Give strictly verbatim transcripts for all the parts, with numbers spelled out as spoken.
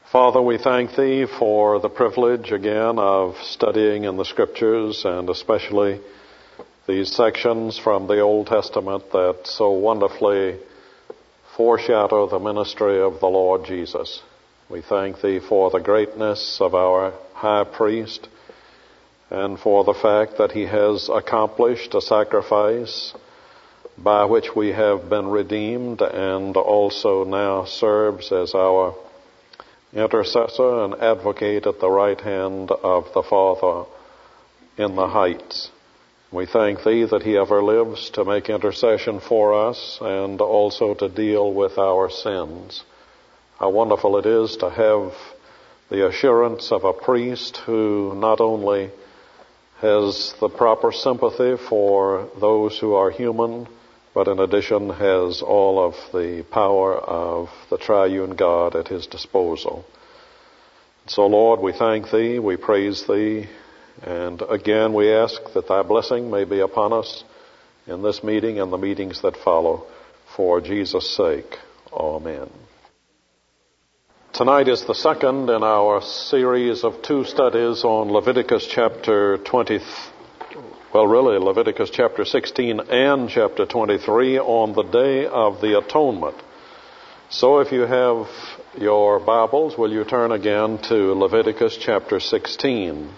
Father, we thank Thee for the privilege again of studying in the Scriptures, and especially these sections from the Old Testament that so wonderfully foreshadow the ministry of the Lord Jesus. We thank Thee for the greatness of our high priest and for the fact that he has accomplished a sacrifice by which we have been redeemed and also now serves as our intercessor and advocate at the right hand of the Father in the heights. We thank Thee that He ever lives to make intercession for us and also to deal with our sins. How wonderful it is to have the assurance of a priest who not only has the proper sympathy for those who are human, but in addition has all of the power of the triune God at His disposal. So, Lord, we thank Thee, we praise Thee, and again we ask that Thy blessing may be upon us in this meeting and the meetings that follow, for Jesus' sake. Amen. Tonight is the second in our series of two studies on Leviticus chapter twenty. Well, really, Leviticus chapter sixteen and chapter twenty-three on the Day of the Atonement. So if you have your Bibles, will you turn again to Leviticus chapter sixteen.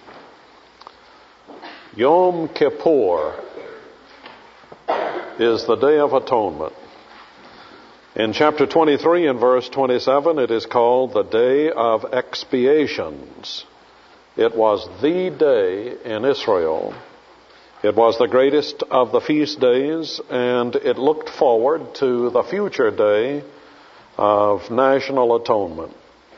Yom Kippur is the Day of Atonement. In chapter twenty-three and verse twenty-seven, it is called the Day of Expiations. It was the day in Israel. It was the greatest of the feast days, and it looked forward to the future day of national atonement.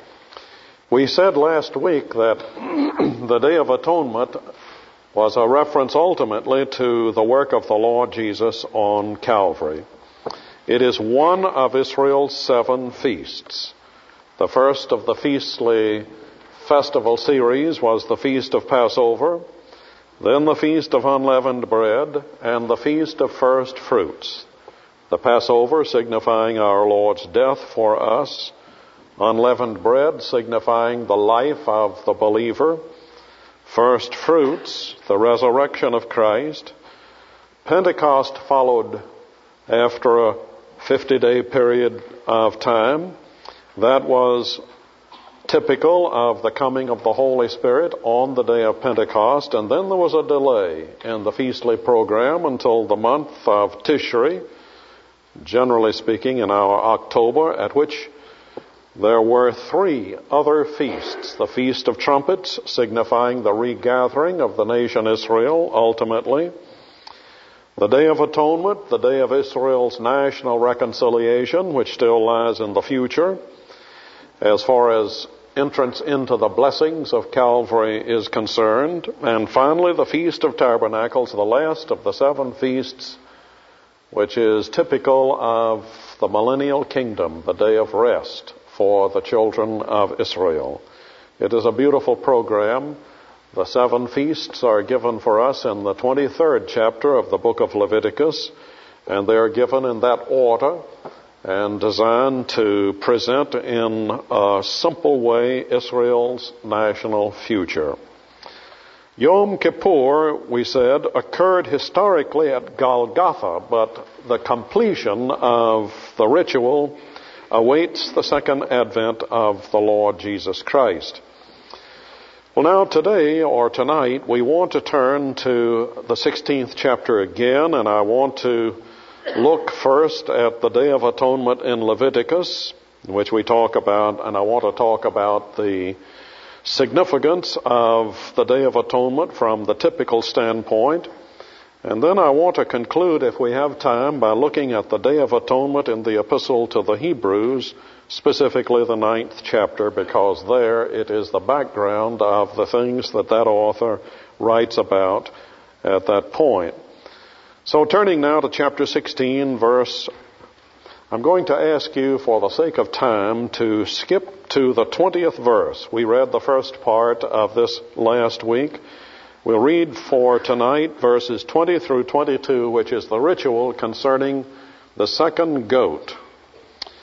We said last week that the Day of Atonement was a reference ultimately to the work of the Lord Jesus on Calvary. It is one of Israel's seven feasts. The first of the feastly festival series was the Feast of Passover, then the Feast of Unleavened Bread, and the Feast of First Fruits. The Passover signifying our Lord's death for us, unleavened bread signifying the life of the believer, first fruits, the resurrection of Christ. Pentecost followed after a fifty-day period of time. That was typical of the coming of the Holy Spirit on the day of Pentecost, and then there was a delay in the feastly program until the month of Tishri, generally speaking in our October, at which there were three other feasts. The Feast of Trumpets, signifying the regathering of the nation Israel, ultimately. The Day of Atonement, the day of Israel's national reconciliation, which still lies in the future, as far as entrance into the blessings of Calvary is concerned. And finally, the Feast of Tabernacles, the last of the seven feasts, which is typical of the millennial kingdom, the day of rest for the children of Israel. It is a beautiful program. The seven feasts are given for us in the twenty-third chapter of the book of Leviticus, and they are given in that order and designed to present in a simple way Israel's national future. Yom Kippur, we said, occurred historically at Golgotha, but the completion of the ritual awaits the second advent of the Lord Jesus Christ. Well, now today or tonight, we want to turn to the sixteenth chapter again, and I want to look first at the Day of Atonement in Leviticus, which we talk about, and I want to talk about the significance of the Day of Atonement from the typical standpoint. And then I want to conclude, if we have time, by looking at the Day of Atonement in the Epistle to the Hebrews, specifically the ninth chapter, because there it is the background of the things that that author writes about at that point. So turning now to chapter sixteen, verse, I'm going to ask you, for the sake of time, to skip to the twentieth verse. We read the first part of this last week. We'll read for tonight verses twenty through twenty-two, which is the ritual concerning the second goat.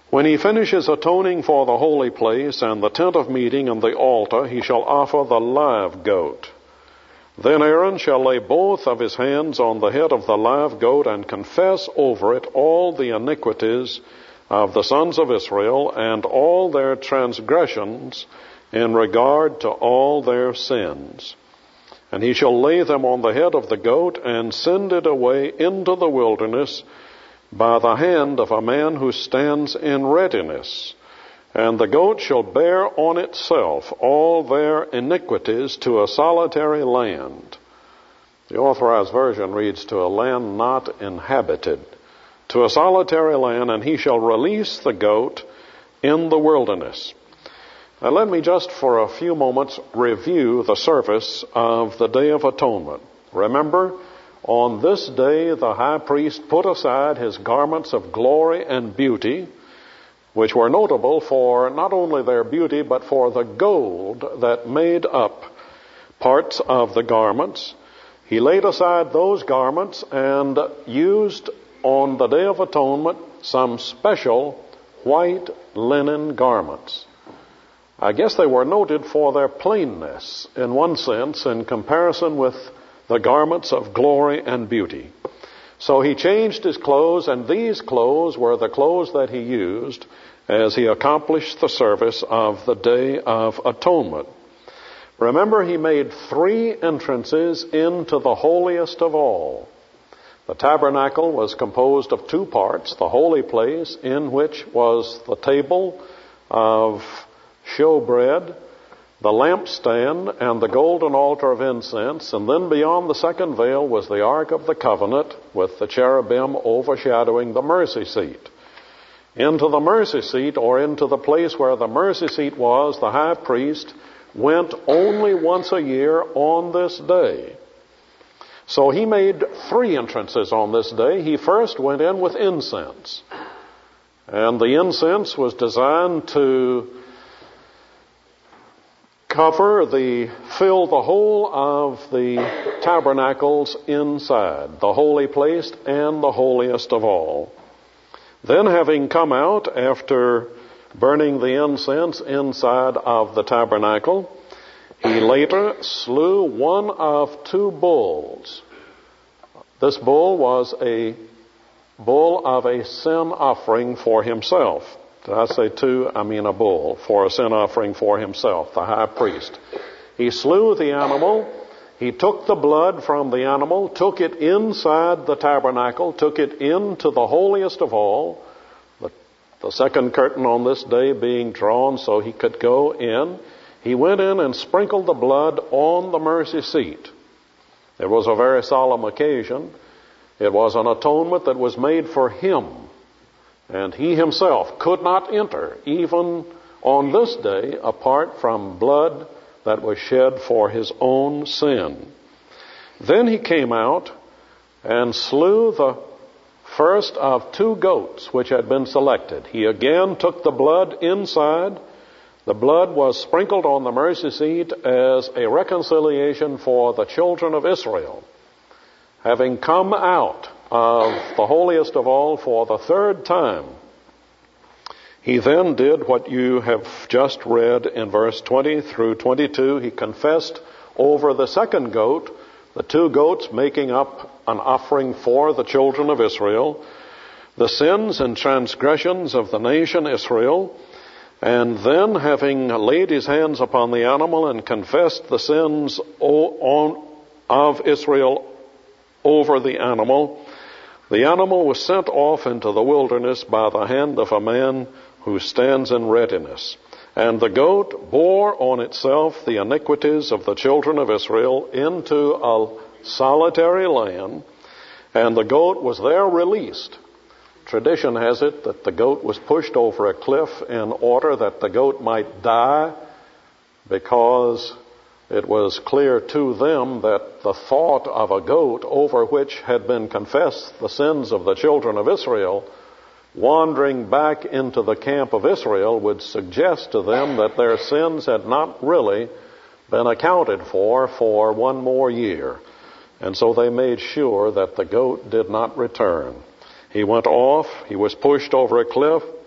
When he finishes atoning for the holy place and the tent of meeting and the altar, he shall offer the live goat. Then Aaron shall lay both of his hands on the head of the live goat and confess over it all the iniquities of the sons of Israel and all their transgressions in regard to all their sins. And he shall lay them on the head of the goat and send it away into the wilderness by the hand of a man who stands in readiness. And the goat shall bear on itself all their iniquities to a solitary land. The Authorized Version reads, to a land not inhabited. To a solitary land, and he shall release the goat in the wilderness. Now let me just for a few moments review the service of the Day of Atonement. Remember, on this day the high priest put aside his garments of glory and beauty, which were notable for not only their beauty, but for the gold that made up parts of the garments. He laid aside those garments and used on the Day of Atonement some special white linen garments. I guess they were noted for their plainness, in one sense, in comparison with the garments of glory and beauty. So he changed his clothes, and these clothes were the clothes that he used as he accomplished the service of the Day of Atonement. Remember, he made three entrances into the holiest of all. The tabernacle was composed of two parts, the holy place, in which was the table of showbread, the lampstand, and the golden altar of incense, and then beyond the second veil was the Ark of the Covenant with the cherubim overshadowing the mercy seat. Into the mercy seat, or into the place where the mercy seat was, the high priest went only once a year on this day. So he made three entrances on this day. He first went in with incense. And the incense was designed to cover the, fill the whole of the tabernacles inside, the holy place and the holiest of all. Then, having come out after burning the incense inside of the tabernacle, he later slew one of two bulls. This bull was a bull of a sin offering for himself. Did I say two? I mean a bull for a sin offering for himself, the high priest. He slew the animal. He took the blood from the animal, took it inside the tabernacle, took it into the holiest of all, the, the second curtain on this day being drawn so he could go in. He went in and sprinkled the blood on the mercy seat. It was a very solemn occasion. It was an atonement that was made for him. And he himself could not enter, even on this day, apart from blood that was shed for his own sin. Then he came out and slew the first of two goats which had been selected. He again took the blood inside. The blood was sprinkled on the mercy seat as a reconciliation for the children of Israel. Having come out of the holiest of all for the third time, he then did what you have just read in verse twenty through twenty-two. He confessed over the second goat, the two goats making up an offering for the children of Israel, the sins and transgressions of the nation Israel. And then, having laid his hands upon the animal and confessed the sins of Israel over the animal, the animal was sent off into the wilderness by the hand of a man who stands in readiness. And the goat bore on itself the iniquities of the children of Israel into a solitary land, and the goat was there released. Tradition has it that the goat was pushed over a cliff in order that the goat might die, because it was clear to them that the thought of a goat over which had been confessed the sins of the children of Israel wandering back into the camp of Israel would suggest to them that their sins had not really been accounted for for one more year. And so they made sure that the goat did not return. He went off, he was pushed over a cliff,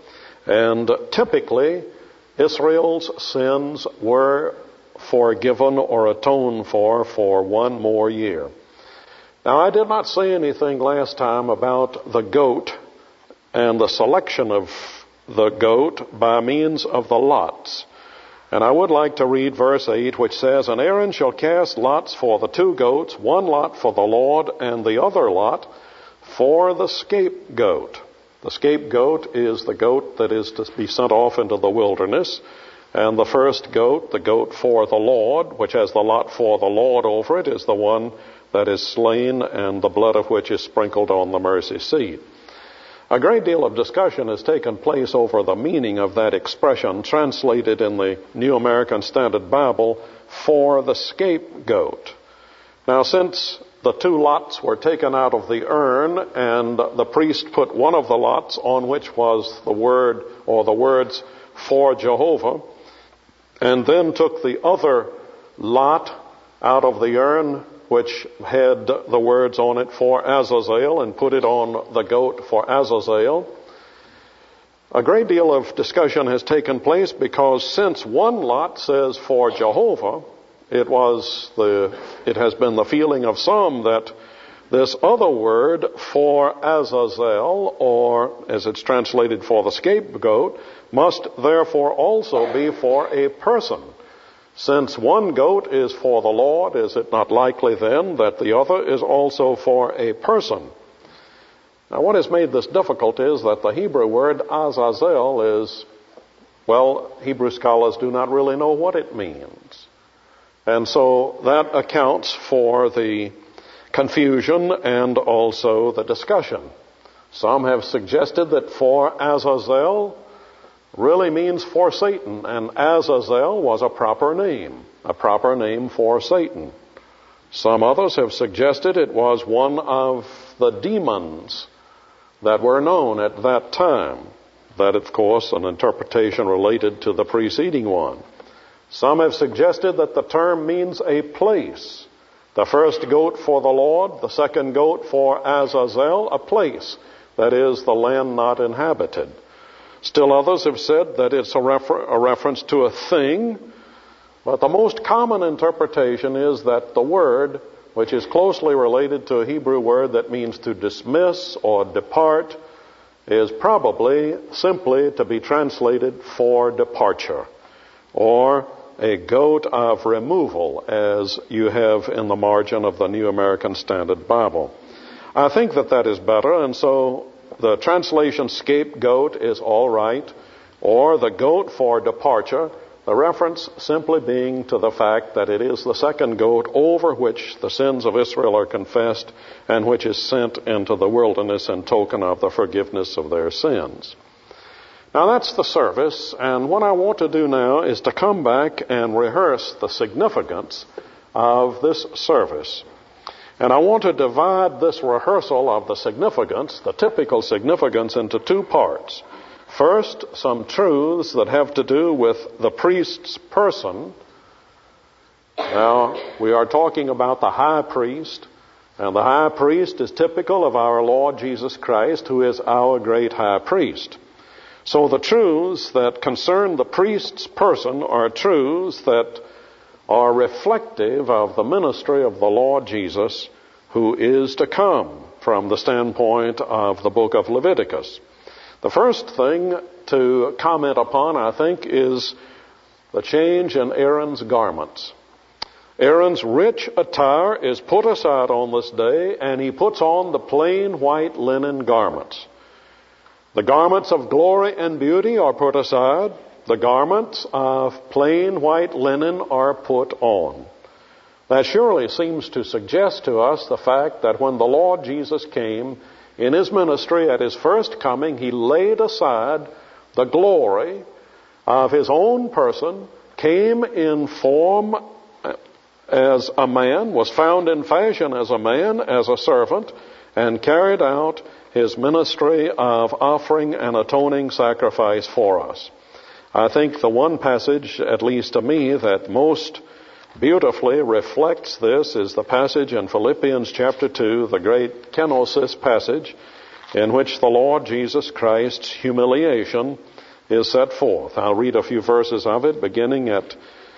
And typically, Israel's sins were forgiven or atoned for for one more year. Now, I did not say anything last time about the goat and the selection of the goat by means of the lots. And I would like to read verse eight, which says, "And Aaron shall cast lots for the two goats, one lot for the Lord, and the other lot for the scapegoat." The scapegoat is the goat that is to be sent off into the wilderness. And the first goat, the goat for the Lord, which has the lot for the Lord over it, is the one that is slain and the blood of which is sprinkled on the mercy seat. A great deal of discussion has taken place over the meaning of that expression translated in the New American Standard Bible, "for the scapegoat." Now, since the two lots were taken out of the urn and the priest put one of the lots on which was the word or the words "for Jehovah," and then took the other lot out of the urn which had the words on it "for Azazel" and put it on the goat for Azazel, a great deal of discussion has taken place, because since one lot says "for Jehovah," it was the it has been the feeling of some that this other word "for Azazel," or as it's translated "for the scapegoat," must therefore also be for a person. Since one goat is for the Lord, is it not likely then that the other is also for a person? Now, what has made this difficult is that the Hebrew word Azazel is, well, Hebrew scholars do not really know what it means. And so that accounts for the confusion and also the discussion. Some have suggested that "for Azazel" really means "for Satan," and Azazel was a proper name, a proper name for Satan. Some others have suggested it was one of the demons that were known at that time. That, of course, an interpretation related to the preceding one. Some have suggested that the term means a place. The first goat for the Lord, the second goat for Azazel, a place, that is, the land not inhabited. Still others have said that it's a, refer- a reference to a thing, but the most common interpretation is that the word, which is closely related to a Hebrew word that means to dismiss or depart, is probably simply to be translated "for departure," or a goat of removal, as you have in the margin of the New American Standard Bible. I think that that is better, and so the translation "scapegoat" is all right, or the goat for departure, the reference simply being to the fact that it is the second goat over which the sins of Israel are confessed and which is sent into the wilderness in token of the forgiveness of their sins. Now, that's the service, and what I want to do now is to come back and rehearse the significance of this service. And I want to divide this rehearsal of the significance, the typical significance, into two parts. First, some truths that have to do with the priest's person. Now, we are talking about the high priest, and the high priest is typical of our Lord Jesus Christ, who is our great high priest. So the truths that concern the priest's person are truths that are reflective of the ministry of the Lord Jesus, who is to come from the standpoint of the book of Leviticus. The first thing to comment upon, I think, is the change in Aaron's garments. Aaron's rich attire is put aside on this day, and he puts on the plain white linen garments. The garments of glory and beauty are put aside. The garments of plain white linen are put on. That surely seems to suggest to us the fact that when the Lord Jesus came in his ministry at his first coming, he laid aside the glory of his own person, came in form as a man, was found in fashion as a man, as a servant, and carried out his ministry of offering an atoning sacrifice for us. I think the one passage, at least to me, that most beautifully reflects this is the passage in Philippians chapter two, the great kenosis passage, in which the Lord Jesus Christ's humiliation is set forth. I'll read a few verses of it, beginning at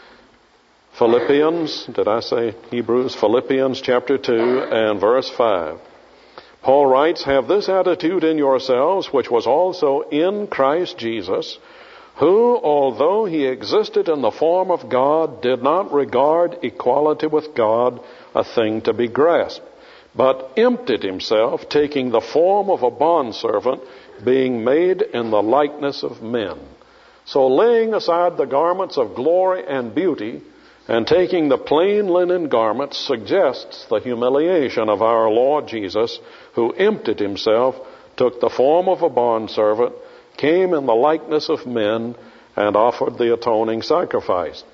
Philippians, did I say Hebrews? Philippians chapter two and verse five. Paul writes, "Have this attitude in yourselves, which was also in Christ Jesus, who, although he existed in the form of God, did not regard equality with God a thing to be grasped, but emptied himself, taking the form of a bondservant, being made in the likeness of men." So laying aside the garments of glory and beauty, and taking the plain linen garments, suggests the humiliation of our Lord Jesus, who emptied himself, took the form of a bondservant, came in the likeness of men, and offered the atoning sacrifice.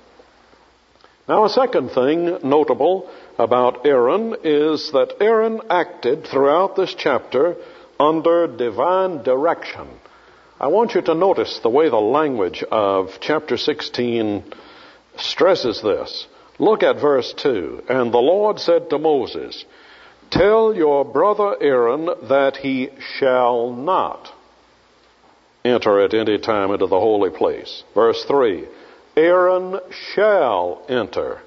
Now, a second thing notable about Aaron is that Aaron acted throughout this chapter under divine direction. I want you to notice the way the language of chapter sixteen stresses this. Look at verse two. "And the Lord said to Moses, Tell your brother Aaron that he shall not enter at any time into the holy place." Verse three, "Aaron shall enter."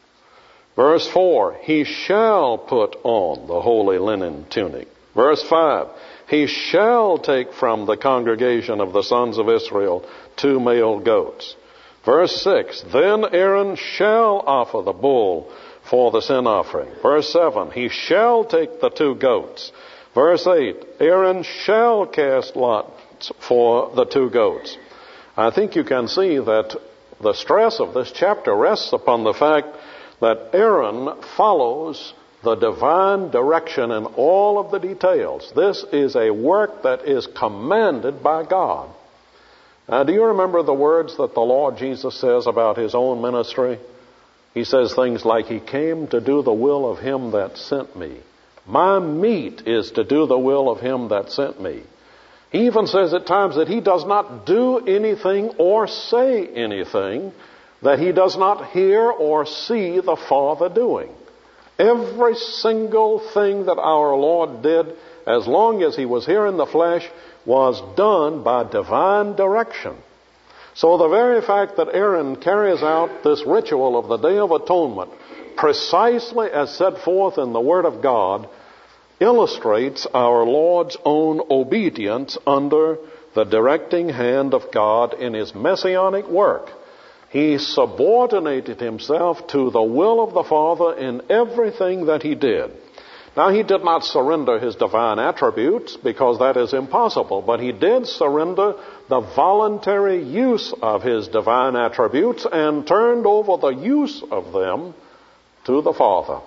Verse four, "He shall put on the holy linen tunic." Verse five, "He shall take from the congregation of the sons of Israel two male goats." Verse six, "Then Aaron shall offer the bull for the sin offering." Verse seven, "He shall take the two goats." Verse eight, "Aaron shall cast lots for the two goats." I think you can see that the stress of this chapter rests upon the fact that Aaron follows the divine direction in all of the details. This is a work that is commanded by God. Now, do you remember the words that the Lord Jesus says about his own ministry? He says things like, "He came to do the will of him that sent me." My meat is to do the will of him that sent me. He even says at times that he does not do anything or say anything that he does not hear or see the Father doing. Every single thing that our Lord did, as long as he was here in the flesh, was done by divine direction. So the very fact that Aaron carries out this ritual of the Day of Atonement precisely as set forth in the Word of God illustrates our Lord's own obedience under the directing hand of God in his messianic work. He subordinated himself to the will of the Father in everything that he did. Now, he did not surrender his divine attributes because that is impossible, but he did surrender the voluntary use of his divine attributes and turned over the use of them to the Father.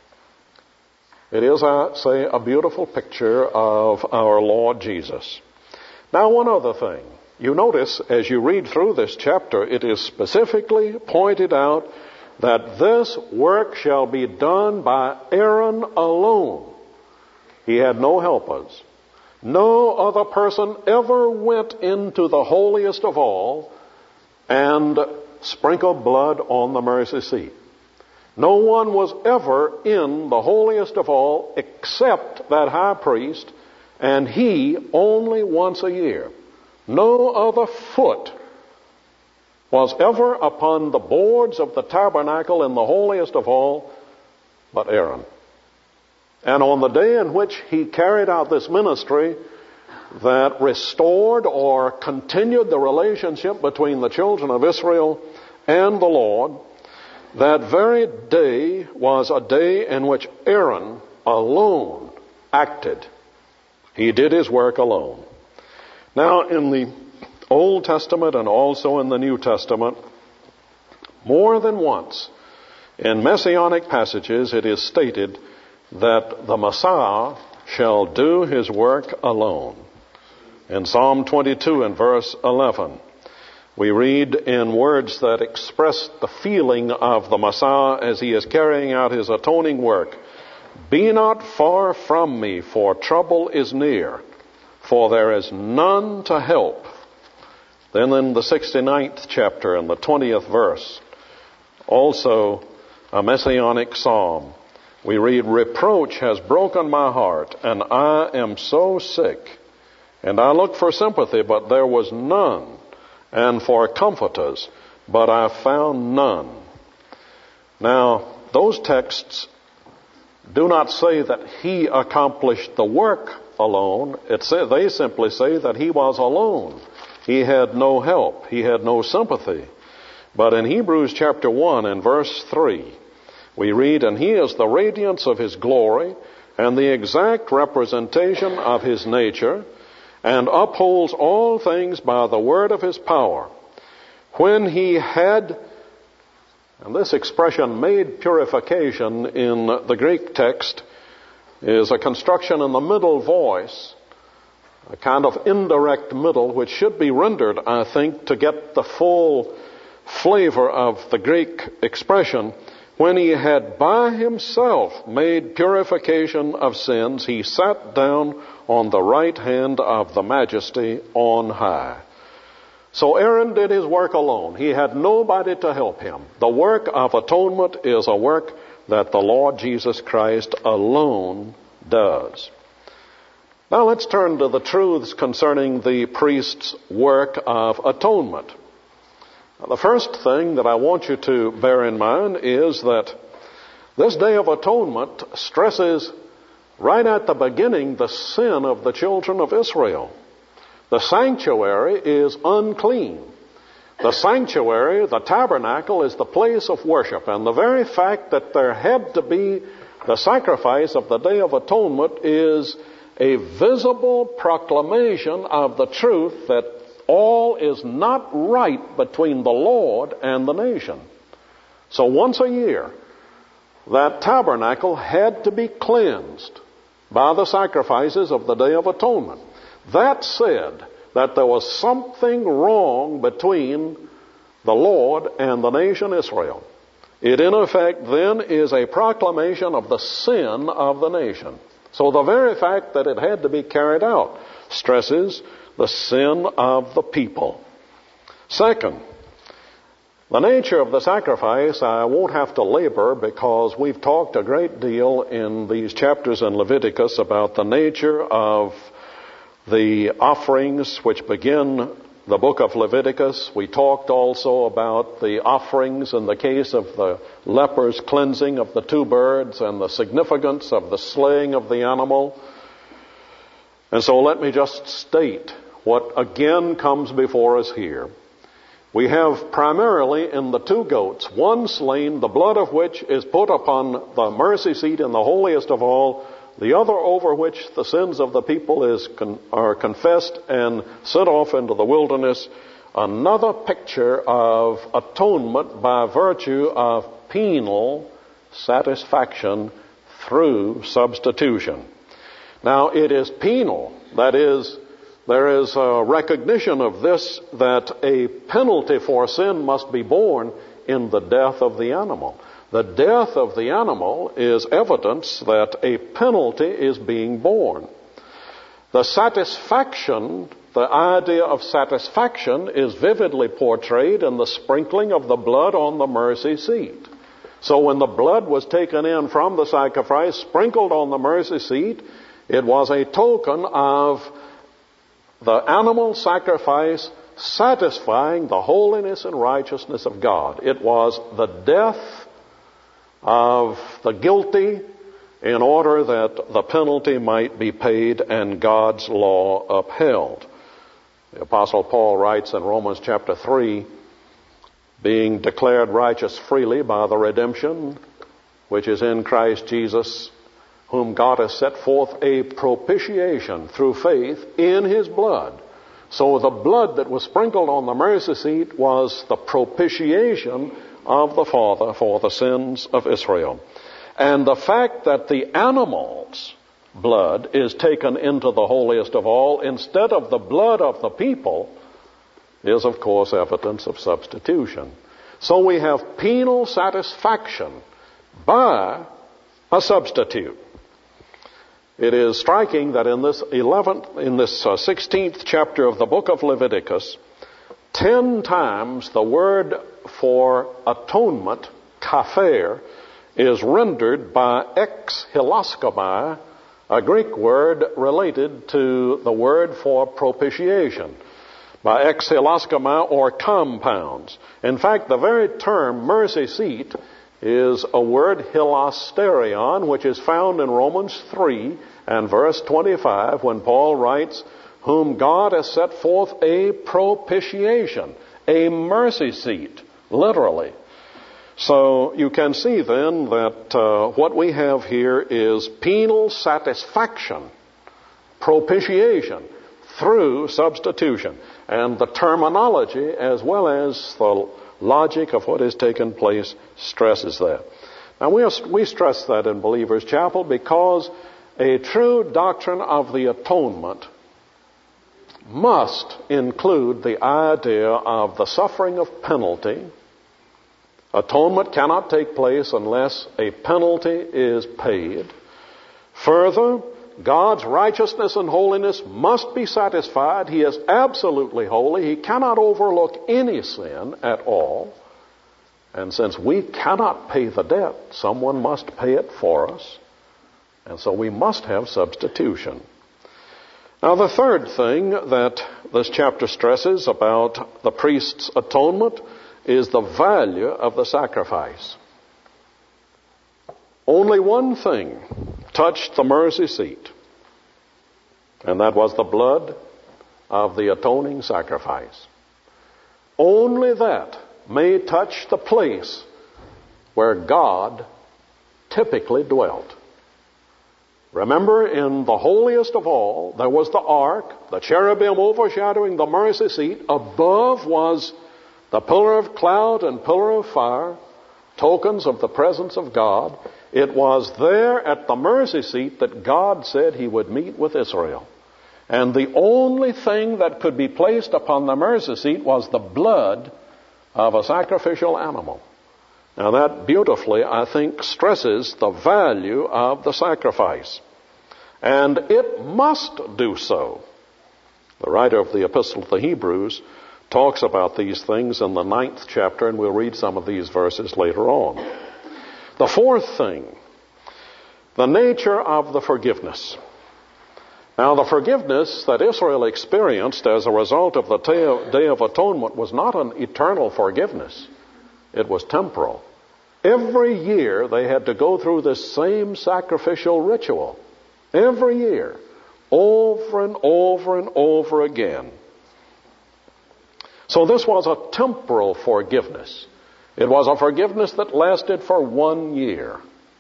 It is, I say, a beautiful picture of our Lord Jesus. Now, one other thing. You notice as you read through this chapter, it is specifically pointed out that this work shall be done by Aaron alone. He had no helpers. No other person ever went into the holiest of all and sprinkled blood on the mercy seat. No one was ever in the holiest of all except that high priest, and he only once a year. No other foot was ever upon the boards of the tabernacle in the holiest of all but Aaron. And on the day in which he carried out this ministry that restored or continued the relationship between the children of Israel and the Lord, that very day was a day in which Aaron alone acted. He did his work alone. Now, in the Old Testament and also in the New Testament, more than once in messianic passages it is stated that the Messiah shall do his work alone. In Psalm twenty-two and verse eleven, we read in words that express the feeling of the Messiah as he is carrying out his atoning work, "Be not far from me, for trouble is near, for there is none to help." Then in the sixty-ninth chapter and the twentieth verse, also a messianic psalm, we read, "Reproach has broken my heart, and I am so sick. And I looked for sympathy, but there was none. and for comforters, but I found none. Now, those texts do not say that he accomplished the work alone. It say, they simply say that he was alone. He had no help. He had no sympathy. But in Hebrews chapter one and verse three, we read, "And he is the radiance of his glory and the exact representation of his nature, and upholds all things by the word of his power. When he had," and this expression, "made purification," in the Greek text is a construction in the middle voice, a kind of indirect middle, which should be rendered, I think, to get the full flavor of the Greek expression. "When he had by himself made purification of sins, he sat down on the right hand of the majesty on high." So Aaron did his work alone. He had nobody to help him. The work of atonement is a work that the Lord Jesus Christ alone does. Now let's turn to the truths concerning the priest's work of atonement. The first thing that I want you to bear in mind is that this Day of Atonement stresses right at the beginning the sin of the children of Israel. The sanctuary is unclean. The sanctuary, the tabernacle, is the place of worship. And the very fact that there had to be the sacrifice of the Day of Atonement is a visible proclamation of the truth that all is not right between the Lord and the nation. So once a year, that tabernacle had to be cleansed by the sacrifices of the Day of Atonement. That said that there was something wrong between the Lord and the nation Israel. It in effect then is a proclamation of the sin of the nation. So the very fact that it had to be carried out stresses the sin of the people. Second, the nature of the sacrifice I won't have to labor, because we've talked a great deal in these chapters in Leviticus about the nature of the offerings which begin the book of Leviticus. We talked also about the offerings in the case of the leper's cleansing of the two birds and the significance of the slaying of the animal. And so let me just state what again comes before us here. We have primarily in the two goats, one slain, the blood of which is put upon the mercy seat in the holiest of all, the other over which the sins of the people is con- are confessed and sent off into the wilderness. Another picture of atonement by virtue of penal satisfaction through substitution. Now, it is penal. That is, there is a recognition of this, that a penalty for sin must be borne in the death of the animal. The death of the animal is evidence that a penalty is being borne. The satisfaction, the idea of satisfaction, is vividly portrayed in the sprinkling of the blood on the mercy seat. So when the blood was taken in from the sacrifice, sprinkled on the mercy seat, it was a token of the animal sacrifice satisfying the holiness and righteousness of God. It was the death of the guilty in order that the penalty might be paid and God's law upheld. The Apostle Paul writes in Romans chapter three, "Being declared righteous freely by the redemption which is in Christ Jesus, whom God has set forth a propitiation through faith in his blood." So the blood that was sprinkled on the mercy seat was the propitiation of the Father for the sins of Israel. And the fact that the animal's blood is taken into the holiest of all instead of the blood of the people is, of course, evidence of substitution. So we have penal satisfaction by a substitute. It is striking that in this eleventh, in this uh, sixteenth chapter of the book of Leviticus, ten times the word for atonement, kafer, is rendered by ex hilaskomai, a Greek word related to the word for propitiation. by exiloskema or compounds. In fact, the very term mercy seat is a word hilasterion, which is found in Romans three and verse twenty-five when Paul writes, whom God has set forth a propitiation, a mercy seat, literally. So you can see then that uh, what we have here is penal satisfaction, propitiation, through substitution. And the terminology as well as the logic of what has taken place stresses that. Now we, are, we stress that in Believers Chapel because a true doctrine of the atonement must include the idea of the suffering of penalty. Atonement cannot take place unless a penalty is paid. Further, God's righteousness and holiness must be satisfied. He is absolutely holy. He cannot overlook any sin at all. And since we cannot pay the debt, someone must pay it for us. And so we must have substitution. Now, the third thing that this chapter stresses about the priest's atonement is the value of the sacrifice. Only one thing touched the mercy seat, and that was the blood of the atoning sacrifice. Only that may touch the place where God typically dwelt. Remember, in the holiest of all, there was the ark, the cherubim overshadowing the mercy seat. Above was the pillar of cloud and pillar of fire, tokens of the presence of God. It was there at the mercy seat that God said he would meet with Israel. And the only thing that could be placed upon the mercy seat was the blood of a sacrificial animal. Now that beautifully, I think, stresses the value of the sacrifice. And it must do so. The writer of the Epistle to the Hebrews talks about these things in the ninth chapter, and we'll read some of these verses later on. The fourth thing, the nature of the forgiveness. Now, the forgiveness that Israel experienced as a result of the Day of Atonement was not an eternal forgiveness. It was temporal. Every year they had to go through this same sacrificial ritual. Every year. Over and over and over again. So this was a temporal forgiveness. It was a forgiveness that lasted for one year.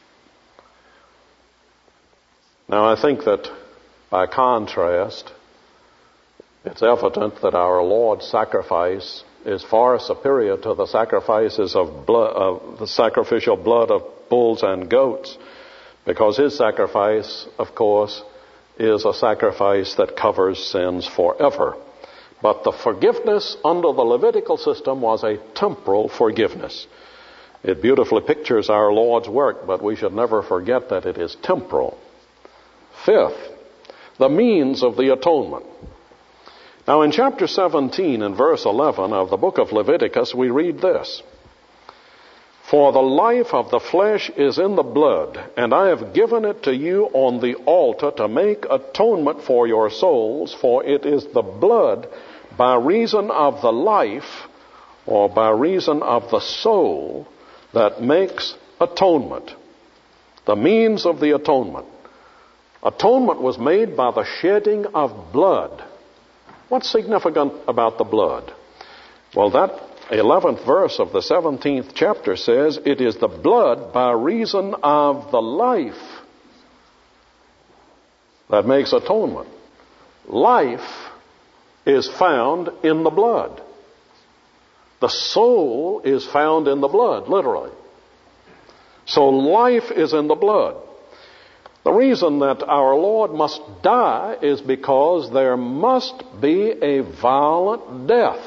Now I think that by contrast, it's evident that our Lord's sacrifice is far superior to the sacrifices of blood, of the sacrificial blood of bulls and goats, because his sacrifice, of course, is a sacrifice that covers sins forever. But the forgiveness under the Levitical system was a temporal forgiveness. It beautifully pictures our Lord's work, but we should never forget that it is temporal. Fifth, the means of the atonement. Now in chapter seventeen and verse eleven of the book of Leviticus, we read this. For the life of the flesh is in the blood, and I have given it to you on the altar to make atonement for your souls, for it is the blood by reason of the life, or by reason of the soul, that makes atonement. The means of the atonement. Atonement was made by the shedding of blood. What's significant about the blood? Well, that eleventh verse of the seventeenth chapter says, it is the blood by reason of the life that makes atonement. Life is found in the blood. The soul is found in the blood, literally. So life is in the blood. The reason that our Lord must die is because there must be a violent death.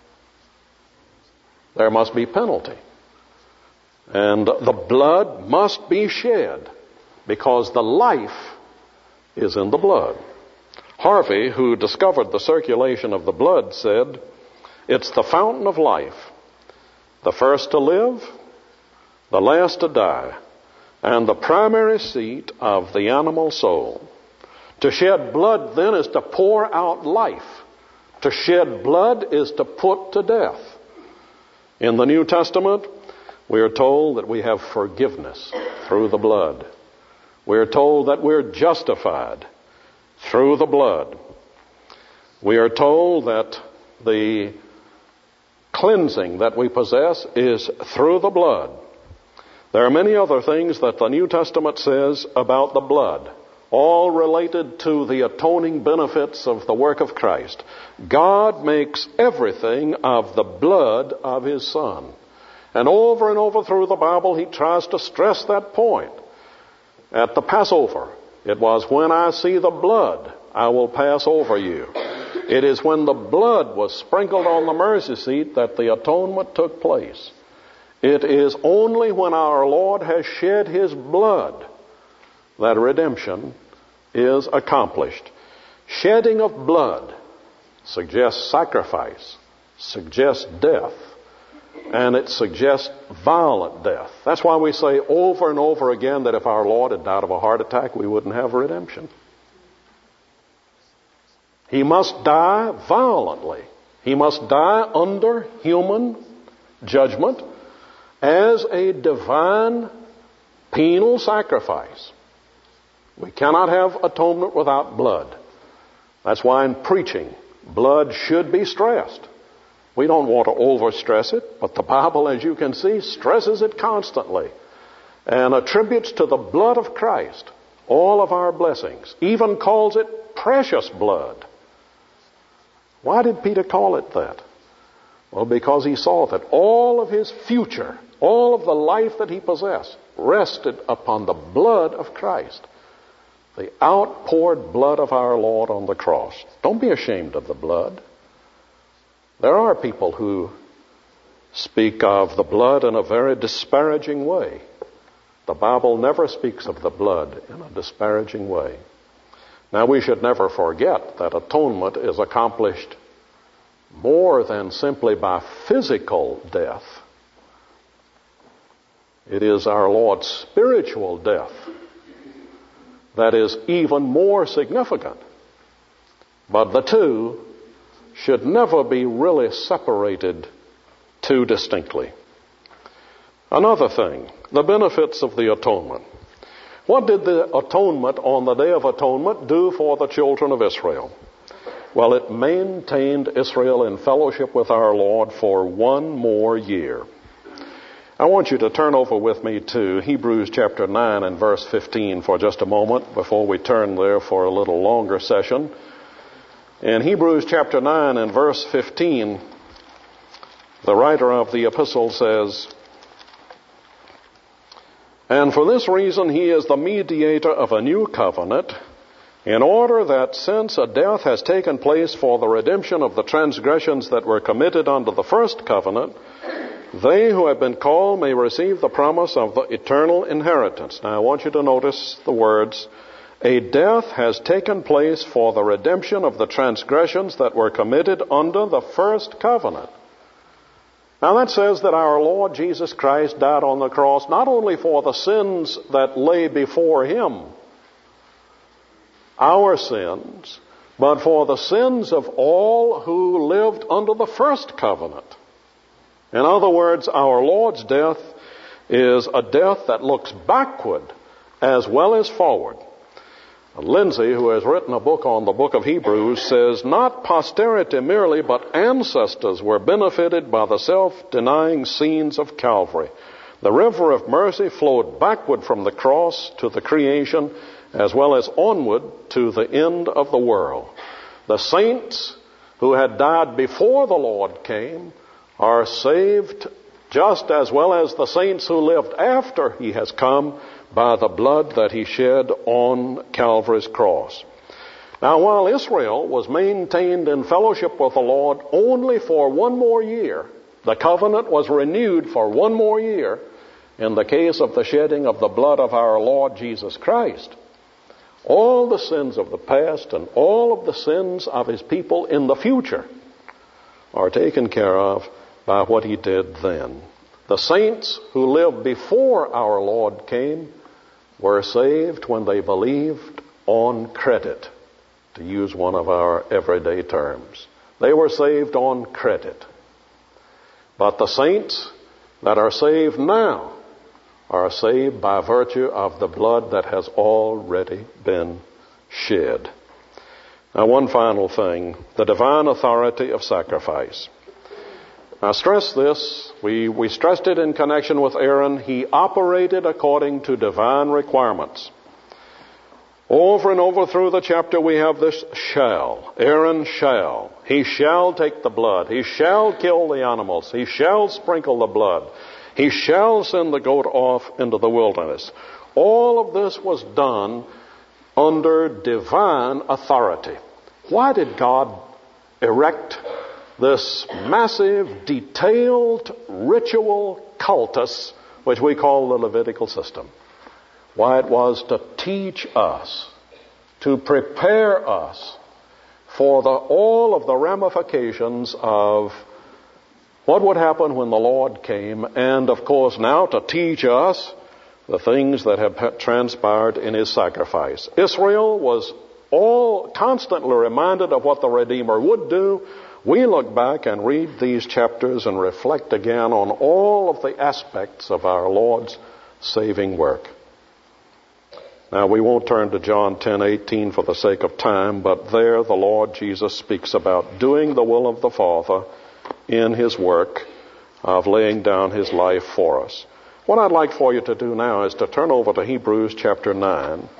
There must be penalty. And the blood must be shed because the life is in the blood. Harvey, who discovered the circulation of the blood, said, it's the fountain of life, the first to live, the last to die, and the primary seat of the animal soul. To shed blood, then, is to pour out life. To shed blood is to put to death. In the New Testament, we are told that we have forgiveness through the blood. We are told that we're justified through the blood. We are told that the cleansing that we possess is through the blood. There are many other things that the New Testament says about the blood, all related to the atoning benefits of the work of Christ. God makes everything of the blood of His Son. And over and over through the Bible, He tries to stress that point. At the Passover, it was, when I see the blood, I will pass over you. It is when the blood was sprinkled on the mercy seat that the atonement took place. It is only when our Lord has shed His blood that redemption is accomplished. Shedding of blood suggests sacrifice, suggests death, and it suggests violent death. That's why we say over and over again that if our Lord had died of a heart attack, we wouldn't have redemption. He must die violently. He must die under human judgment as a divine penal sacrifice. We cannot have atonement without blood. That's why in preaching, blood should be stressed. We don't want to overstress it, but the Bible, as you can see, stresses it constantly and attributes to the blood of Christ all of our blessings, even calls it precious blood. Why did Peter call it that? Well, because he saw that all of his future, all of the life that he possessed, rested upon the blood of Christ, the outpoured blood of our Lord on the cross. Don't be ashamed of the blood. There are people who speak of the blood in a very disparaging way. The Bible never speaks of the blood in a disparaging way. Now, we should never forget that atonement is accomplished more than simply by physical death. It is our Lord's spiritual death that is even more significant. But the two should never be really separated too distinctly. Another thing, the benefits of the atonement. What did the atonement on the Day of Atonement do for the children of Israel? Well, it maintained Israel in fellowship with our Lord for one more year. I want you to turn over with me to Hebrews chapter nine and verse fifteen for just a moment before we turn there for a little longer session. In Hebrews chapter nine and verse fifteen, the writer of the epistle says, "And for this reason he is the mediator of a new covenant, in order that since a death has taken place for the redemption of the transgressions that were committed under the first covenant, they who have been called may receive the promise of the eternal inheritance." Now I want you to notice the words, "A death has taken place for the redemption of the transgressions that were committed under the first covenant." Now that says that our Lord Jesus Christ died on the cross not only for the sins that lay before Him, our sins, but for the sins of all who lived under the first covenant. In other words, our Lord's death is a death that looks backward as well as forward. Lindsay, who has written a book on the book of Hebrews, says, "Not posterity merely, but ancestors were benefited by the self-denying scenes of Calvary. The river of mercy flowed backward from the cross to the creation, as well as onward to the end of the world." The saints who had died before the Lord came are saved just as well as the saints who lived after He has come by the blood that He shed on Calvary's cross. Now, while Israel was maintained in fellowship with the Lord only for one more year, the covenant was renewed for one more year in the case of the shedding of the blood of our Lord Jesus Christ. All the sins of the past and all of the sins of His people in the future are taken care of by what He did then. The saints who lived before our Lord came were saved when they believed on credit, to use one of our everyday terms. They were saved on credit. But the saints that are saved now are saved by virtue of the blood that has already been shed. Now, one final thing, the divine authority of sacrifice. Now, stress this. We, we stressed it in connection with Aaron. He operated according to divine requirements. Over and over through the chapter we have this shall. Aaron shall. He shall take the blood. He shall kill the animals. He shall sprinkle the blood. He shall send the goat off into the wilderness. All of this was done under divine authority. Why did God erect this massive, detailed, ritual cultus, which we call the Levitical system? Why, it was to teach us, to prepare us for the, all of the ramifications of what would happen when the Lord came, and of course now to teach us the things that have transpired in His sacrifice. Israel was all constantly reminded of what the Redeemer would do. We look back and read these chapters and reflect again on all of the aspects of our Lord's saving work. Now, we won't turn to John ten eighteen for the sake of time, but there the Lord Jesus speaks about doing the will of the Father in His work of laying down His life for us. What I'd like for you to do now is to turn over to Hebrews chapter nine.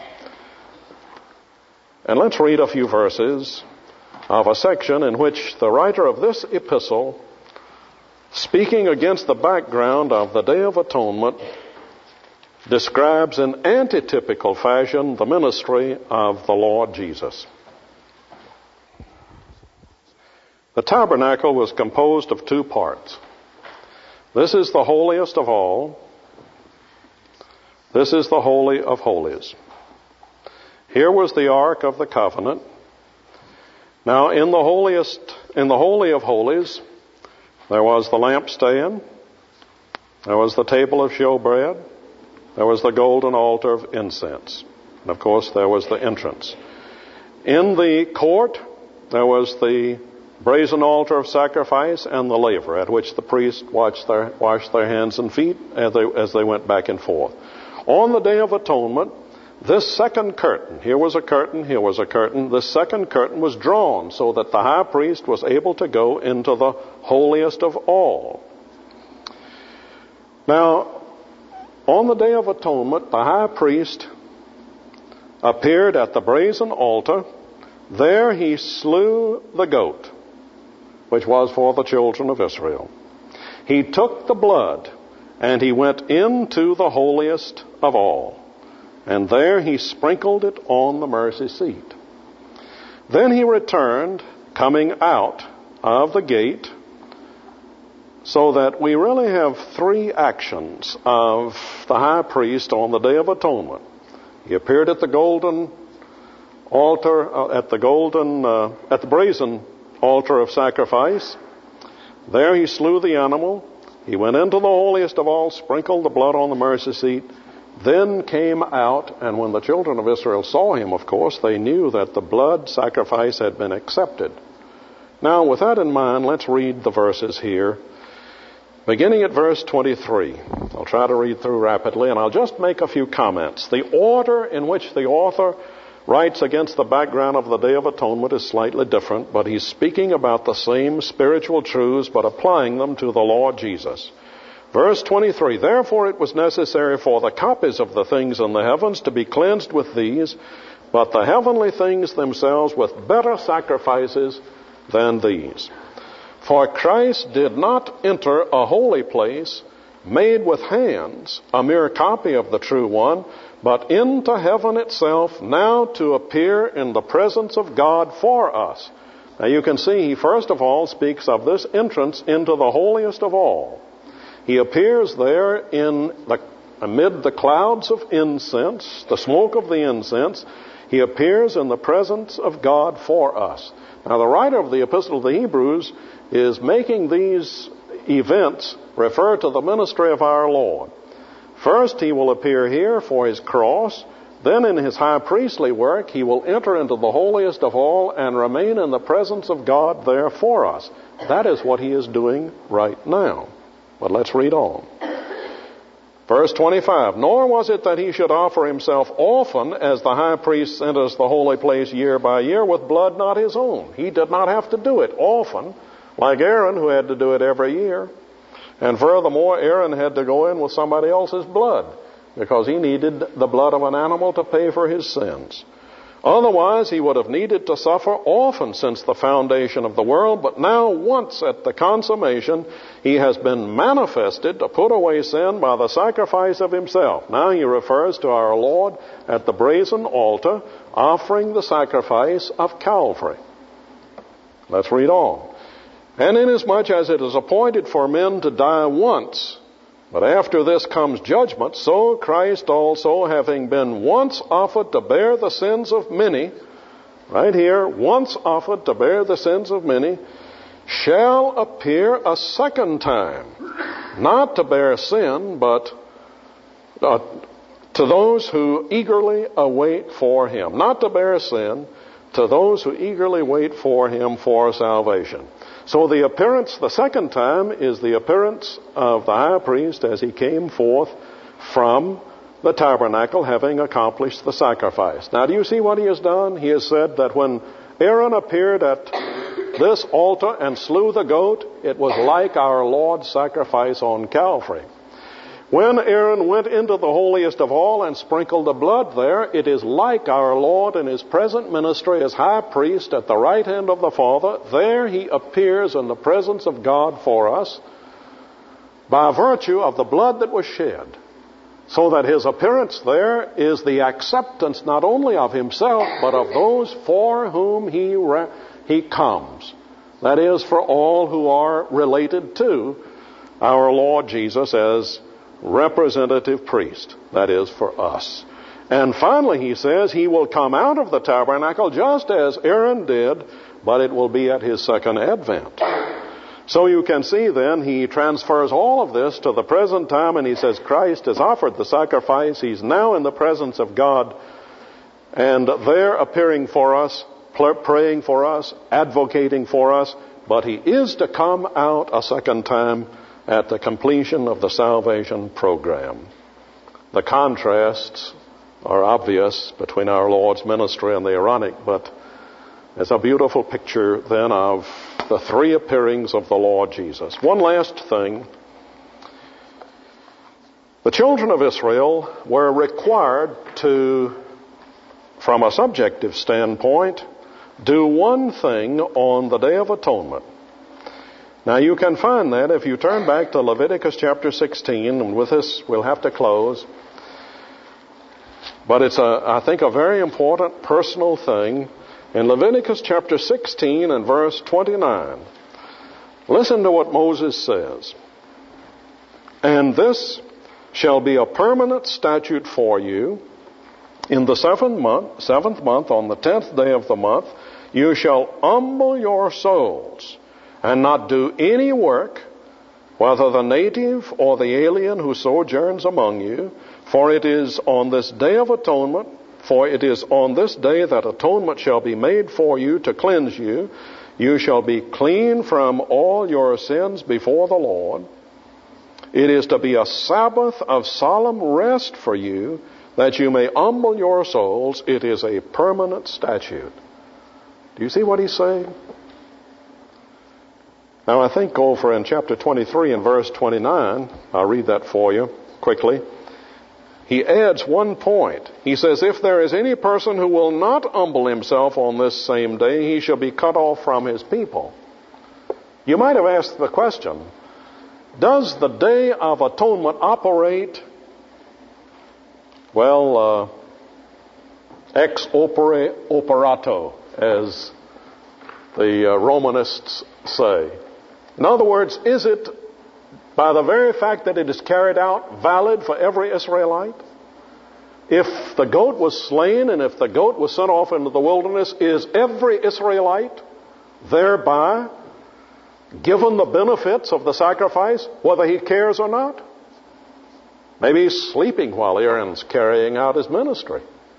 And let's read a few verses of a section in which the writer of this epistle, speaking against the background of the Day of Atonement, describes in antitypical fashion the ministry of the Lord Jesus. The tabernacle was composed of two parts. This is the holiest of all. This is the Holy of Holies. Here was the Ark of the Covenant. Now, in the holiest, in the Holy of Holies, there was the lampstand, there was the table of showbread, there was the golden altar of incense, and of course there was the entrance. In the court, there was the brazen altar of sacrifice and the laver, at which the priests washed their, washed their hands and feet as they, as they went back and forth. On the Day of Atonement, this second curtain, here was a curtain, here was a curtain, this second curtain was drawn so that the high priest was able to go into the holiest of all. Now, on the Day of Atonement, the high priest appeared at the brazen altar. There he slew the goat, which was for the children of Israel. He took the blood and he went into the holiest of all. And there he sprinkled it on the mercy seat. Then he returned, coming out of the gate, so that we really have three actions of the high priest on the Day of Atonement. He appeared at the golden altar, uh, at the golden, uh, at the brazen altar of sacrifice. There he slew the animal. He went into the holiest of all, sprinkled the blood on the mercy seat, then came out, and when the children of Israel saw him, of course, they knew that the blood sacrifice had been accepted. Now, with that in mind, let's read the verses here. Beginning at verse twenty-three. I'll try to read through rapidly, and I'll just make a few comments. The order in which the author writes against the background of the Day of Atonement is slightly different, but he's speaking about the same spiritual truths, but applying them to the Lord Jesus. Verse twenty-three, therefore it was necessary for the copies of the things in the heavens to be cleansed with these, but the heavenly things themselves with better sacrifices than these. For Christ did not enter a holy place made with hands, a mere copy of the true one, but into heaven itself, now to appear in the presence of God for us. Now you can see he first of all speaks of this entrance into the holiest of all. He appears there in the, amid the clouds of incense, the smoke of the incense. He appears in the presence of God for us. Now, the writer of the Epistle to the Hebrews is making these events refer to the ministry of our Lord. First, he will appear here for his cross. Then in his high priestly work, he will enter into the holiest of all and remain in the presence of God there for us. That is what he is doing right now. But let's read on. Verse twenty-five, nor was it that he should offer himself often as the high priest enters the holy place year by year with blood not his own. He did not have to do it often, like Aaron, who had to do it every year. And furthermore, Aaron had to go in with somebody else's blood, because he needed the blood of an animal to pay for his sins. Otherwise, he would have needed to suffer often since the foundation of the world, but now once at the consummation, he has been manifested to put away sin by the sacrifice of himself. Now he refers to our Lord at the brazen altar, offering the sacrifice of Calvary. Let's read on. And inasmuch as it is appointed for men to die once, but after this comes judgment, so Christ also, having been once offered to bear the sins of many, right here, once offered to bear the sins of many, shall appear a second time, not to bear sin, but uh, to those who eagerly await for him. Not to bear sin, to those who eagerly wait for him for salvation. So the appearance, the second time, is the appearance of the high priest as he came forth from the tabernacle, having accomplished the sacrifice. Now, do you see what he has done? He has said that when Aaron appeared at this altar and slew the goat, it was like our Lord's sacrifice on Calvary. When Aaron went into the holiest of all and sprinkled the blood there, it is like our Lord in his present ministry as high priest at the right hand of the Father. There he appears in the presence of God for us by virtue of the blood that was shed. So that his appearance there is the acceptance not only of himself, but of those for whom he, re- he comes. That is, for all who are related to our Lord Jesus as representative priest, that is, for us. And finally, he says, he will come out of the tabernacle just as Aaron did, but it will be at his second advent. So you can see then, he transfers all of this to the present time, and he says Christ has offered the sacrifice. He's now in the presence of God, and there appearing for us, praying for us, advocating for us, but he is to come out a second time at the completion of the salvation program. The contrasts are obvious between our Lord's ministry and the Aaronic, but there's a beautiful picture then of the three appearings of the Lord Jesus. One last thing. The children of Israel were required to, from a subjective standpoint, do one thing on the Day of Atonement. Now you can find that if you turn back to Leviticus chapter sixteen, and with this we'll have to close. But it's, a, I think, a very important personal thing. In Leviticus chapter sixteen and verse twenty-nine, listen to what Moses says. And this shall be a permanent statute for you. In the seventh month, seventh month, on the tenth day of the month, you shall humble your souls and not do any work, whether the native or the alien who sojourns among you, for it is on this day of atonement, for it is on this day that atonement shall be made for you to cleanse you. You shall be clean from all your sins before the Lord. It is to be a Sabbath of solemn rest for you, that you may humble your souls. It is a permanent statute. Do you see what he's saying? Now I think over in chapter twenty-three and verse twenty-nine, I'll read that for you quickly. He adds one point. He says, if there is any person who will not humble himself on this same day, he shall be cut off from his people. You might have asked the question, does the Day of Atonement operate, well, uh, ex opere operato, as the uh, Romanists say? In other words, is it, by the very fact that it is carried out, valid for every Israelite? If the goat was slain and if the goat was sent off into the wilderness, is every Israelite thereby given the benefits of the sacrifice, whether he cares or not? Maybe he's sleeping while Aaron's carrying out his ministry.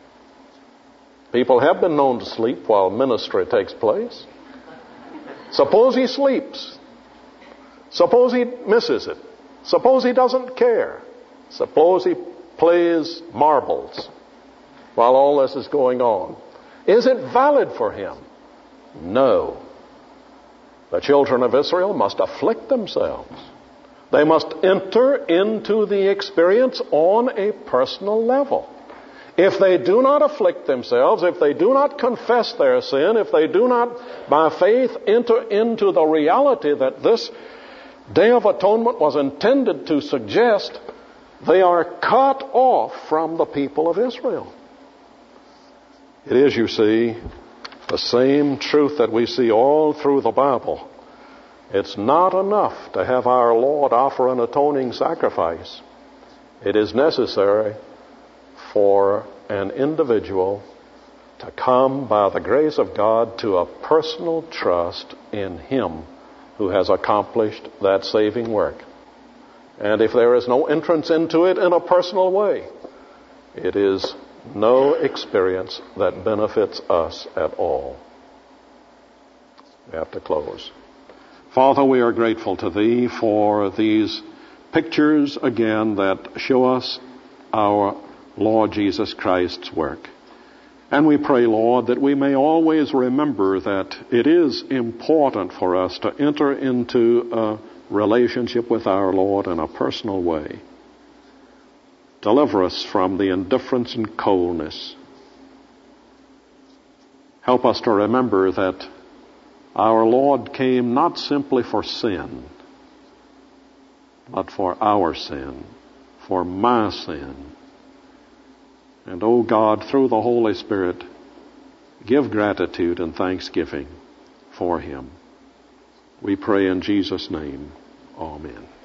People have been known to sleep while ministry takes place. Suppose he sleeps. Suppose he misses it. Suppose he doesn't care. Suppose he plays marbles while all this is going on. Is it valid for him? No. The children of Israel must afflict themselves. They must enter into the experience on a personal level. If they do not afflict themselves, if they do not confess their sin, if they do not, by faith, enter into the reality that this Day of Atonement was intended to suggest, they are cut off from the people of Israel. It is, you see, the same truth that we see all through the Bible. It's not enough to have our Lord offer an atoning sacrifice. It is necessary for an individual to come by the grace of God to a personal trust in Him who has accomplished that saving work. And if there is no entrance into it in a personal way, it is no experience that benefits us at all. We have to close. Father, we are grateful to Thee for these pictures again that show us our Lord Jesus Christ's work. And we pray, Lord, that we may always remember that it is important for us to enter into a relationship with our Lord in a personal way. Deliver us from the indifference and coldness. Help us to remember that our Lord came not simply for sin, but for our sin, for my sin. And, oh God, through the Holy Spirit, give gratitude and thanksgiving for Him. We pray in Jesus' name. Amen.